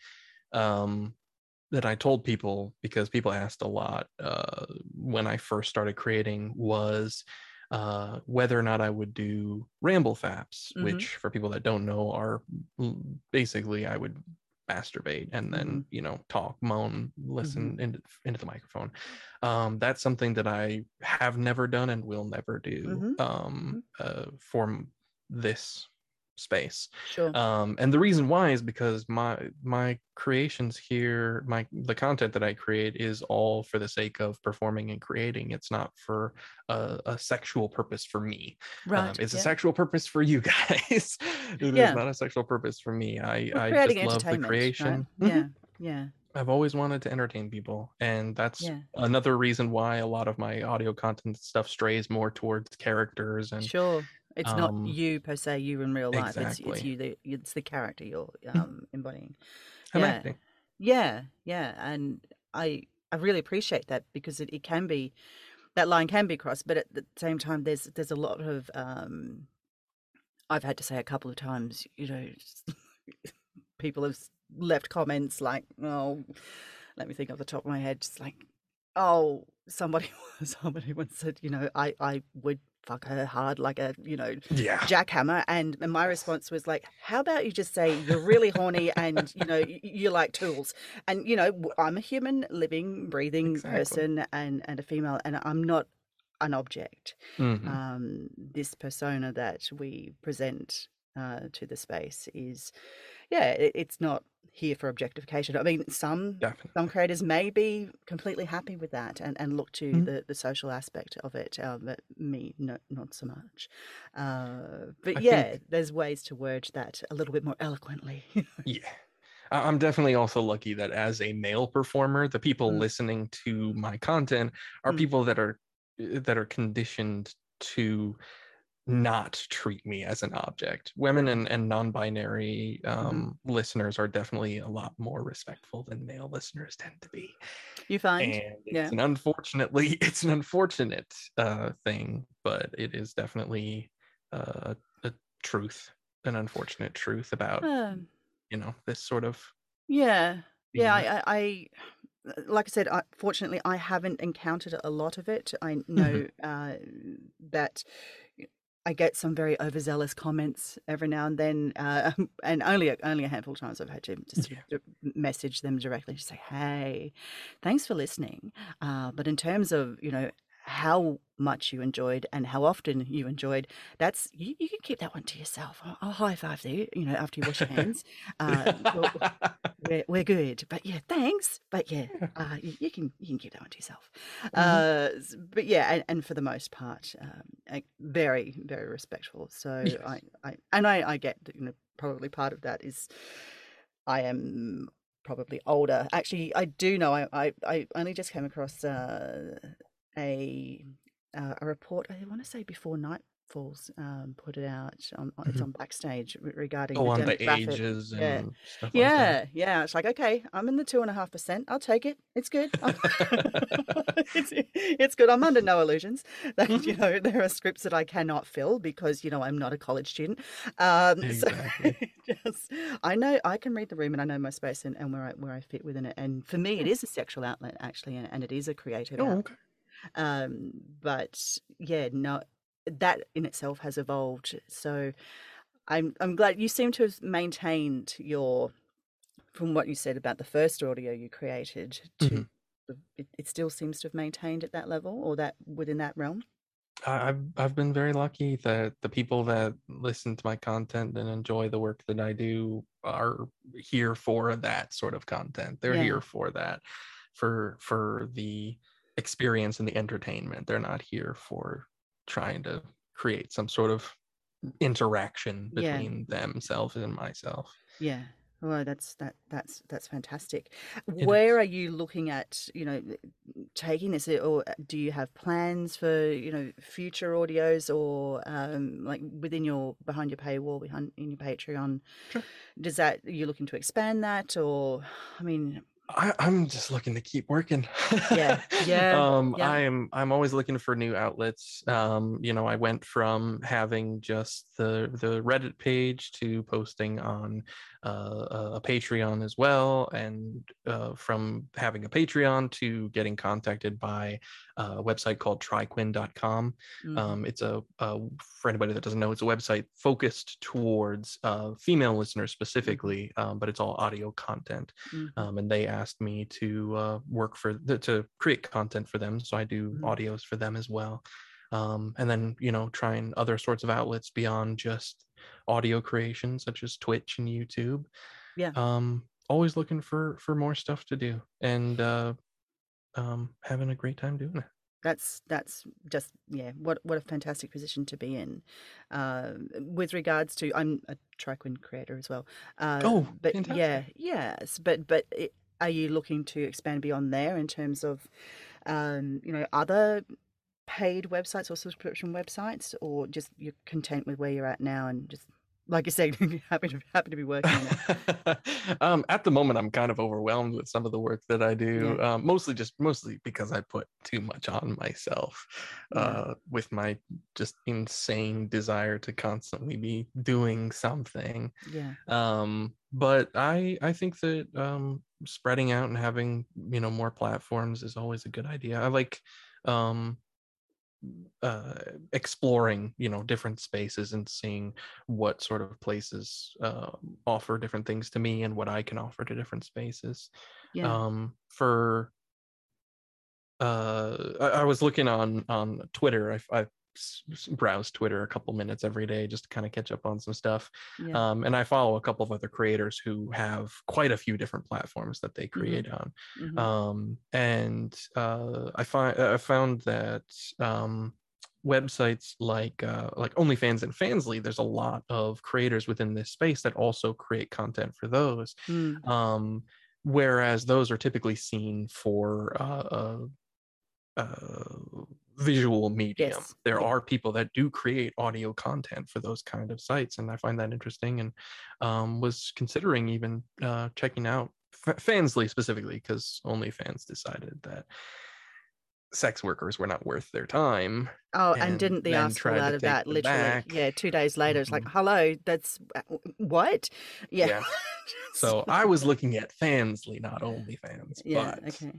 um that I told people, because people asked a lot uh, when I first started creating, was uh, whether or not I would do ramble faps, Mhm. which for people that don't know are basically I would masturbate and then Mhm. you know talk, moan, Mhm. listen into, into the microphone. Um, that's something that I have never done and will never do Mhm. um, Mhm. uh, for this space. Sure. Um, and the reason why is because my my creations here, my the content that I create is all for the sake of performing and creating. It's not for a, a sexual purpose for me. Um, Right. it's a Yeah. sexual purpose for you guys. It is Yeah. not a sexual purpose for me. I We're I creating just love the entertainment, right? creation. Mhm. Yeah. Yeah. I've always wanted to entertain people, and that's Yeah. another reason why a lot of my audio content stuff strays more towards characters and Sure. It's not um you per se, you in real life. It's it's exactly. you, the it's the character you're Mhm. um embodying. I'm Yeah. acting. Yeah. Yeah. And I I really appreciate that, because it, it can be, that line can be crossed, but at the same time there's there's a lot of um I've had to say a couple of times, you know, people have left comments like, oh, let me think off the top of my head, just like, oh, somebody somebody once said, you know, I I would fuck her hard like a, you know, Yeah. jackhammer, and, and my Yes. response was like, how about you just say you're really horny, and you know you, you like tools, and you know I'm a human, living, breathing Exactly. person, and and a female, and I'm not an object. Hmm. Um, this persona that we present uh, to the space is, yeah, it, it's not here for objectification. I mean, some some Definitely. creators may be completely happy with that, and, and look to Mhm. the, the social aspect of it, uh, but me, no, not so much. Uh, but I yeah, think, there's ways to word that a little bit more eloquently. yeah. I- I'm definitely also lucky that as a male performer, the people Mm, listening to my content are mm, people that are that are conditioned to not treat me as an object. Women right. and, and non-binary Hmm. um, listeners are definitely a lot more respectful than male listeners tend to be. You find? And it's Yeah. an unfortunately it's an unfortunate uh, thing, but it is definitely uh, a truth, an unfortunate truth about Um, you know this sort of yeah. Yeah. being. I, I, I like I said, I, fortunately, I haven't encountered a lot of it. I Mhm. know uh, that I get some very overzealous comments every now and then, uh, and only a, only a handful of times I've had to just sort Yeah. of d- message them directly to say, "Hey, thanks for listening." Uh, but in terms of, you know, how much you enjoyed and how often you enjoyed, that's, you, you can keep that one to yourself. I'll, I'll high five you, you know, after you wash your hands. Uh, we'll, we're we're good, but yeah, thanks. But yeah, uh, you, you can you can keep that one to yourself. Mhm. Uh, s- but yeah, and, and for the most part, um, I, very very respectful. So I, Yes. I and I, I get that, you know, probably part of that is I am probably older. Actually, I do know I I, I only just came across uh, a uh, a report. I want to say before Nightfalls um, put it out. On, on- it's Mhm. on Backstage re- regarding Oh, the on the demographic. ages Yeah, and stuff like that. yeah, yeah. It's like, okay, I'm in the two and a half percent. I'll take it. It's good. I'm- it's it's good. I'm under no illusions that, you Mhm. know, there are scripts that I cannot fill because, you know, I'm not a college student. Um, so Exactly. just, I know I can read the room, and I know my space, and, and where I where I fit within it. And for me, it Yeah. is a sexual outlet actually, and, and it is a creative Oh, outlet. okay. Um, but yeah, no, that in itself has evolved. So I'm I'm glad you seem to have maintained your from what you said about the first audio you created to Mhm. the, it, it still seems to have maintained at that level or that within that realm. I- I've I've been very lucky that the people that listen to my content and enjoy the work that I do are here for that sort of content. They're Yeah, here for that, for for the experience and the entertainment. They're not here for trying to create some sort of interaction yeah, between themselves and myself. yeah. Well, that's that that's that's fantastic. It Where is. are you looking at, you know, taking this, or do you have plans for, you know, future audios or um, like within your behind your paywall, behind in your Patreon? Sure. Does that you looking to expand that, or I mean, I, I'm just looking to keep working. yeah, yeah, um, yeah. I am I'm always looking for new outlets. Um, you know, I went from having just the the Reddit page to posting on uh, a Patreon as well, and uh, from having a Patreon to getting contacted by a website called try quinn dot com. Hmm. Um, it's a, a for anybody that doesn't know, it's a website focused towards uh, female listeners Hmm. specifically, um, but it's all audio content. Hmm. Um, and they asked me to uh, work for the, to create content for them, so I do Hmm. audios for them as well. Um, and then you know trying other sorts of outlets beyond just audio creation, such as Twitch and YouTube. Yeah. Um, always looking for for more stuff to do, and uh, um, having a great time doing it. That's that's just yeah. What what a fantastic position to be in. Uh, with regards to, I'm a Triquin creator as well. Uh, Oh, but fantastic! yeah, yes. But but it, are you looking to expand beyond there in terms of um, you know, other paid websites or subscription websites, or just you're content with where you're at now and just like you said, happy to happy to be working in it. um, at the moment, I'm kind of overwhelmed with some of the work that I Yeah, do. Um, mostly just mostly because I put too much on myself, yeah, uh, with my just insane desire to constantly be doing something. yeah. Um, but I I think that um, spreading out and having you know more platforms is always a good idea. I like um uh, exploring you know different spaces and seeing what sort of places uh, offer different things to me and what I can offer to different spaces. Yeah. Um, for uh, I, I was looking on on Twitter. I, I browse Twitter a couple minutes every day just to kind of catch up on some stuff. Yeah. Um, and I follow a couple of other creators who have quite a few different platforms that they Mhm. create on. Mhm. Um, and uh, I find I found that um, websites like uh, like OnlyFans and Fansly, there's a lot of creators within this space that also create content for those. Mm. Um, whereas those are typically seen for uh, uh, uh, visual medium. Yes. There Yeah. are people that do create audio content for those kind of sites, and I find that interesting. And um, was considering even uh, checking out F- Fansly specifically because OnlyFans decided that sex workers were not worth their time, Oh, and and didn't the then ass fall tried to out of take that them literally? back. Yeah, two days later, it's like, Mhm. hello, that's uh, what? Yeah. Yeah. Just- So I was looking at Fansly, not OnlyFans, yeah, but okay.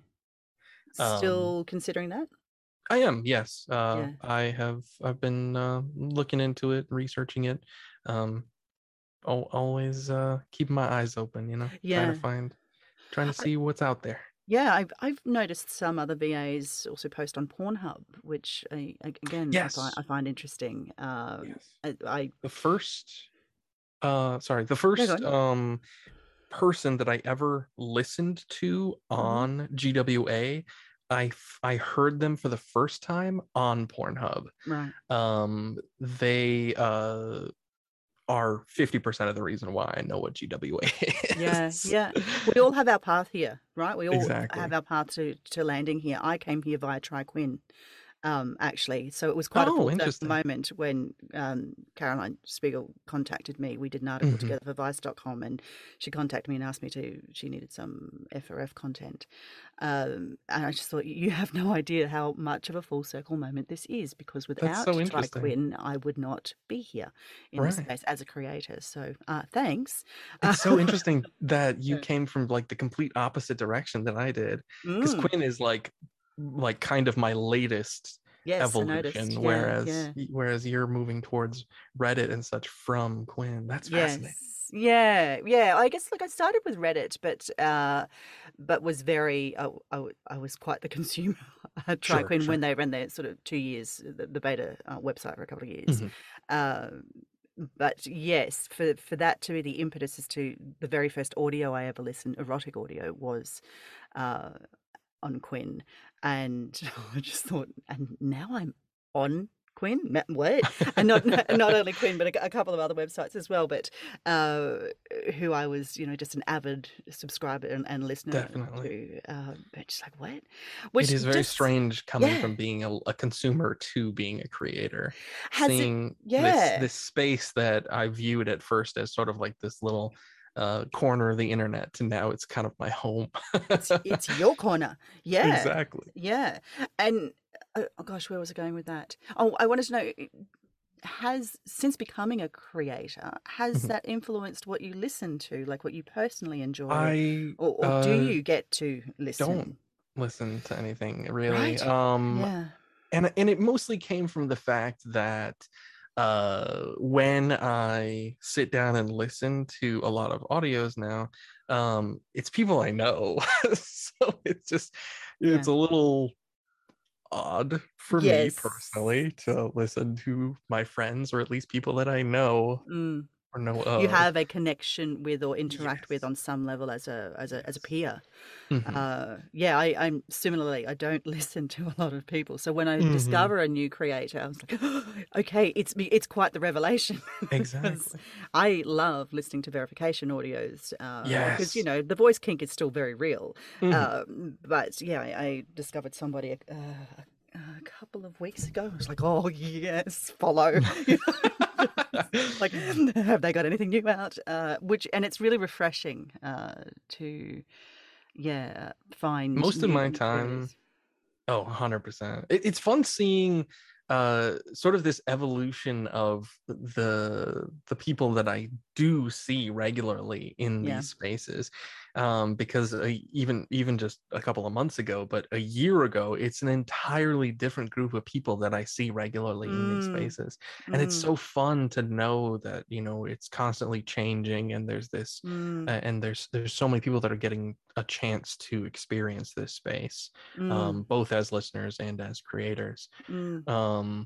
um, Still considering that? I am, yes. Uh, Yeah. I have. I've been uh, looking into it, researching it. Um, al- always uh, keeping my eyes open. You know, trying to Yeah. find, trying to I, see what's out there. yeah, I've I've noticed some other V As also post on Pornhub, which I, I- again I find Yes, I find interesting. Um, yes. I, I The first, uh, sorry, the no, go first on. um person that I ever listened to Hmm. on G W A, I f- I heard them for the first time on Pornhub. Right. Um, they uh are fifty percent of the reason why I know what G W A Yeah, is. yeah. We all have our path here, right? We all have Exactly. our path to, to landing here. I came here via TriQuinn, um, actually. So it was quite a Oh, full circle interesting. moment when um, Caroline Spiegel contacted me. We did an article Hmm. together for Vice dot com, and she contacted me and asked me to, she needed some F R F content. Um, and I just thought, you have no idea how much of a full circle moment this is, because That's without so interesting. TriQuinn, I would not be here in this Right. space as a creator. So uh, thanks. It's so interesting that you Yeah. came from like the complete opposite direction that I did. Because Mm. Quinn is like like kind of my latest Yes, I noticed. evolution, Yeah, whereas yeah. whereas you're moving towards Reddit and such from Quinn. That's fascinating. Yes. Yeah, yeah. I guess like I started with Reddit, but uh, but was very I, I, w- I was quite the consumer at Sure, TriQueen when sure. they ran their sort of two years the, the beta uh, website for a couple of years. Hmm. Uh, but yes, for for that to be the impetus as to the very first audio I ever listened, erotic audio, was uh, on Quinn, and I just thought, and now I'm on Quinn. Ma- What? And not not only Quinn, but a, a couple of other websites as well. But uh, who I was, you know, just an avid subscriber and, and listener Definitely. to. Uh, but just like what? It Which is very just strange coming yeah from being a, a consumer to being a creator, has it. seeing this Yeah, this space that I viewed at first as sort of like this little uh, corner of the internet, to now it's kind of my home. it's it's your corner. Yeah, Exactly. yeah. And uh, oh gosh, where was I going with that? Oh, I wanted to know. Has since becoming a creator, has Mhm. that influenced what you listen to, like what you personally enjoy, or I or, or do uh, you get to don't listen? listen to anything really. Right? Um, Yeah. and and it mostly came from the fact that uh when I sit down and listen to a lot of audios now, um it's people I know. So it's just Yeah. it's a little odd for me Yes. personally to listen to my friends, or at least people that I know Mm. or know You of. have a connection with or interact with Yes, on some level as a as a as a yes. peer. Hmm. Uh, yeah, I, I'm similarly, I don't listen to a lot of people. So when I Hmm. discover a new creator, I was like, okay, it's me, it's quite the revelation because Exactly. I love listening to verification audios uh, because, you Yes. know, the voice kink is still very real. Hmm. Um, but yeah, I, I discovered somebody uh, a couple of weeks ago. I was like, oh, yes, follow. You know, just like, have they got anything new out? Uh, which, and it's really refreshing uh, to yeah, find Most of new my new time. creators. Oh, one hundred percent. It, it's fun seeing uh sort of this evolution of the the people that I do see regularly in Yeah. these spaces. Um because uh, even even just a couple of months ago, but a year ago, it's an entirely different group of people that I see regularly in these Mm, spaces. And it's mm, so fun to know that, you know, it's constantly changing, and there's this mm, uh, and there's there's so many people that are getting a chance to experience this space, um, mm, both as listeners and as creators. mm. Um,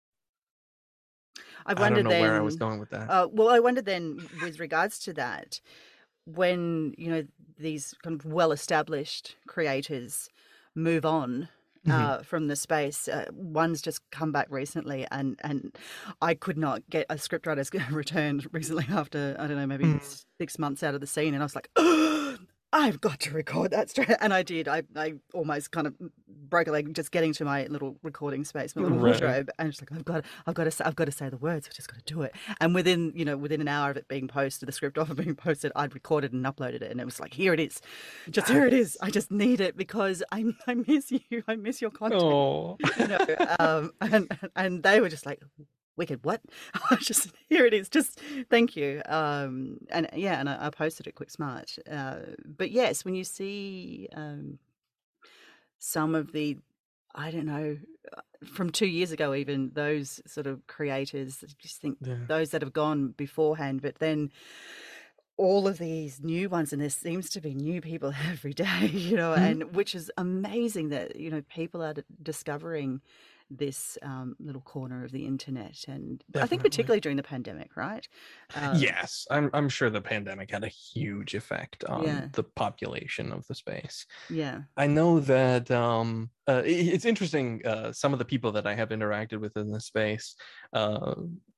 I I don't wondered know where I was then, going with that. uh, well, I wondered then with regards to that, when, you know, these kind of well-established creators move on Mhm. uh, from the space, uh, one's just come back recently, and and I could not get a scriptwriter's returned recently after I don't know maybe Mm. six months out of the scene, and I was like, oh, I've got to record that straight, and I did. I I almost kind of broke a leg just getting to my little recording space, my little Right. wardrobe, and it's like I've got I've got to say, I've got to say the words. I've just got to do it. And within you know within an hour of it being posted, the script of it being posted, I'd recorded and uploaded it, and it was like here it is, just here it is. Nice. I just need it because I I miss you. I miss your content. Oh. You know, um, and and they were just like, wicked what. I just here it is, just thank you. Um and yeah, and I, I posted it quick smart, uh but yes, when you see um some of the I don't know uh, from two years ago, even those sort of creators, I just think Yeah. those that have gone beforehand, but then all of these new ones, and there seems to be new people every day, you know, Mhm. and which is amazing that, you know, people are d- discovering this um, little corner of the internet. And I think Definitely. particularly during the pandemic, right? Um, Yes, I'm I'm sure the pandemic had a huge effect on yeah, the population of the space. yeah. I know that um, uh, it- it's interesting. Uh, some of the people that I have interacted with in this space, uh,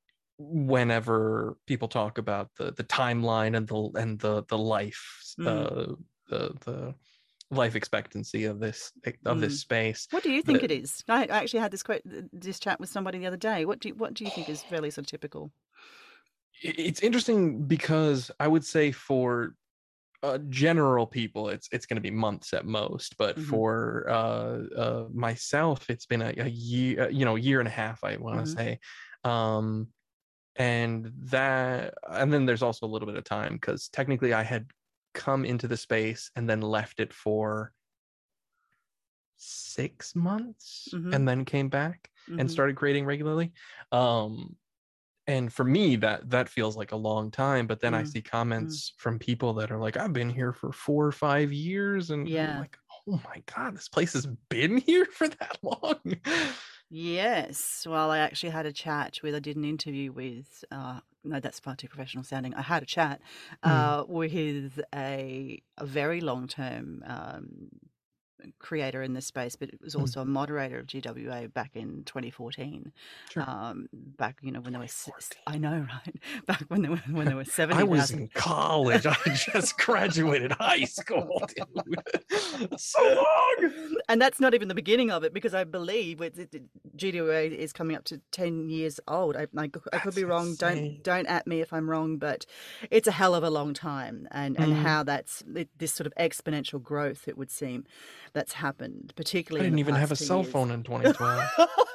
whenever people talk about the the timeline and the and the the life, Mm, uh, the the life expectancy of this of this mm. space, What do you think the it is? I I actually had this quite this chat with somebody the other day. What do you, what do you think is really sort of typical? it's interesting because I would say for uh, general people, it's it's going to be months at most. But Hmm. for uh, uh, myself, it's been a, a year, uh, you know, year and a half, I want to Hmm. say. Um, and that, and then there's also a little bit of time because technically I had come into the space and then left it for six months Mm-hmm. and then came back and Mm-hmm. started creating regularly. Um, and for me, that that feels like a long time. But then I Mm. see Mm. comments from people that are like, I've been here for four or five years, and I'm Yeah. like, oh my god, this place has been here for that long. Yes. Well, I actually had a chat with, I did an interview with, uh, no, that's far too professional sounding. I had a chat Mm, uh, with a, a very long term um, creator in this space, but it was mm, also a moderator of G W A back in twenty fourteen. sure. Um, back, you know, when there was, I twenty fourteen. know, right? Back when there were when there were I seventy was thousand. in college. I just graduated high school, dude. So long. And that's not even the beginning of it, because I believe it, it, G W A is coming up to ten years old. I, I, I could That's be wrong. insane. Don't don't at me if I'm wrong, but it's a hell of a long time. And and Mm, how that's it, this sort of exponential growth, it would seem, that's happened, I particularly in the didn't even have past a two cell years. phone in twenty twelve.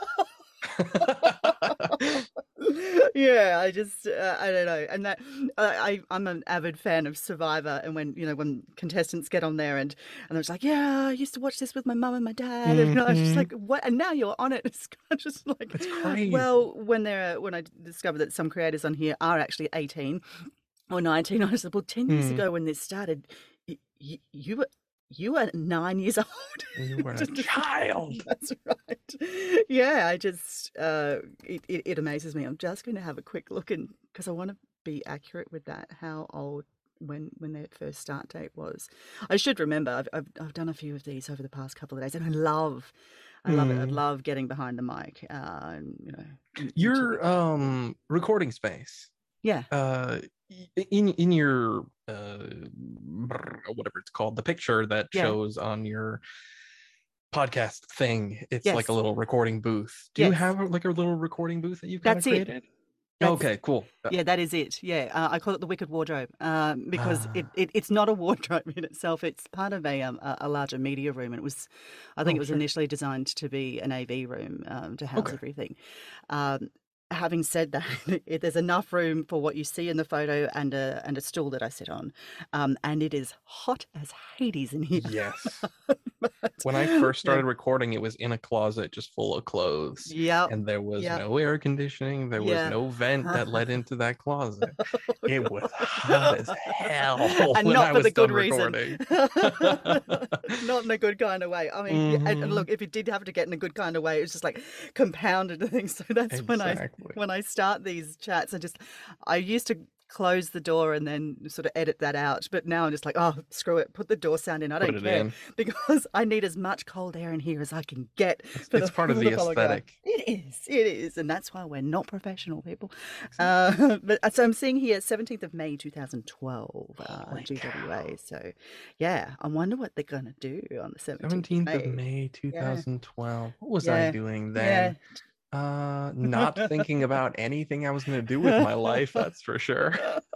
Yeah, I just uh, I don't know, and that I I- I'm an avid fan of Survivor, and when you know when contestants get on there and and they're just like, yeah, I used to watch this with my mum and my dad, and I was just Hmm. like, what? And now you're on it. It's kind of just like, It's crazy. well, when they're when I discovered that some creators on here are actually eighteen or nineteen, I said, well, ten years Hmm. ago when this started, y- y- you were you were nine years old. You were a Just- child. That's right. Yeah, I just uh, it, it it amazes me. I'm just going to have a quick look, and because I want to be accurate with that, how old when when their first start date was. I should remember. I've I've, I've done a few of these over the past couple of days, and I love. I love it. I Hmm. love getting behind the mic, uh, and you know, in- Your interviewing people. um recording space. Yeah. Uh, in in your uh whatever it's called, the picture that Yeah. shows on your podcast thing, it's like a Yes. little recording booth. Do you Yes. have like a little recording booth that you've kind of That's it. created? That's Okay, cool. Uh, Yeah, that is it. Yeah, uh, I call it the Wicked Wardrobe, um, because it, ah, it it's not a wardrobe in itself. It's part of a um, a a larger media room, and it was, I think, oh, it was sure. initially designed to be an A V room, um, to house Okay. everything. Um, Having said that, it, there's enough room for what you see in the photo, and a and a stool that I sit on, um, and it is hot as Hades in here. Yes. But, When I first yeah, started recording, it was in a closet just full of clothes, yep, and there was yep, no air conditioning. There was yeah. no vent that led into that closet. It was hot as hell And when not I for the was good done reason. recording. Not in a good kind of way. I mean, yeah, and and Mm, look, if it did have to get in a good kind of way, it was just like compounded the thing. So that's when I exactly. when I start these chats, I just I used to close the door and then sort of edit that out. But now I'm just like, oh, screw it, put the door sound in. I Put don't it care, in. because I need as much cold air in here as I can get It's, for the it's part of for the the following hour. aesthetic. It is, it is, and that's why we're not professional people. Exactly. Uh, but uh, so I'm seeing here seventeenth of May twenty twelve, uh, Holy G W A. cow. So yeah, I wonder what they're gonna do on the seventeenth of seventeenth of May. May Yeah, twenty twelve. What was I yeah, doing yeah. then? Uh, not thinking about anything I was going to do with my life, that's for sure.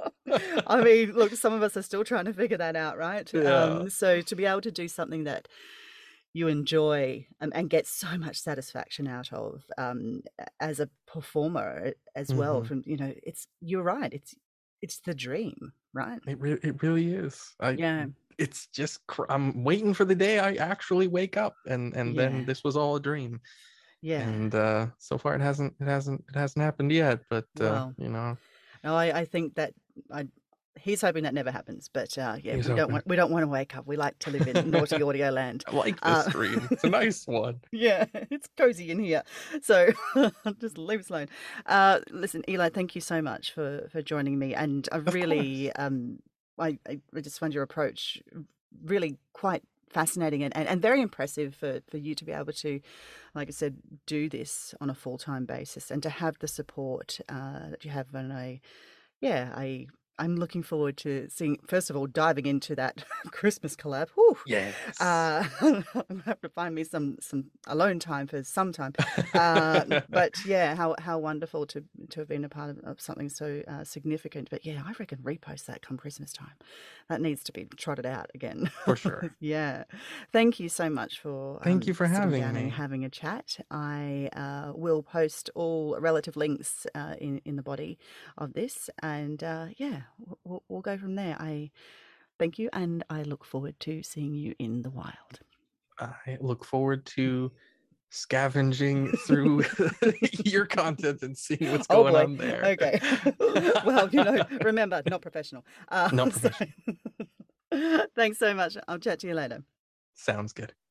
I mean, look, some of us are still trying to figure that out, right? Yeah. Um, so to be able to do something that you enjoy, um, and get so much satisfaction out of, um, a- as a performer as well, Hmm. from you know, it's you're right. It's it's the dream, right? It re- it really is. I Yeah, it's just cr- I'm waiting for the day I actually wake up and and then yeah, this was all a dream. yeah. And uh so far it hasn't it hasn't it hasn't happened yet, but uh Well, you know, no, I, I think that I he's hoping that never happens. But uh, yeah, he's we don't hoping. want we don't want to wake up. We like to live in naughty audio land. I like this Uh, dream. It's a nice one. yeah, it's cozy in here. So just leave us alone. Uh, listen, Eli, thank you so much for for joining me, and I Of course. really um I I I just find your approach really quite fascinating, and, and, and very impressive for, for you to be able to, like I said, do this on a full time basis, and to have the support uh, that you have. And I, yeah, I I'm looking forward to seeing, first of all, diving into that Christmas collab. Whew. Yes. Uh, I'm gonna have to find me some some alone time for some time. Uh, but yeah, how how wonderful to to have been a part of, of something so uh, significant. But yeah, I reckon repost that come Christmas time. That needs to be trotted out again. For sure. Yeah. Thank you so much for Thank you um, for sitting having down and me. having a chat. I uh, will post all relative links uh, in in the body of this, and uh, yeah, we'll, we'll go from there. I thank you, and I look forward to seeing you in the wild. I look forward to scavenging through your content and seeing what's Oh going boy. on there. Okay. Well, you know, remember, not professional. Uh, Not so professional. thanks so much. I'll chat to you later. Sounds good.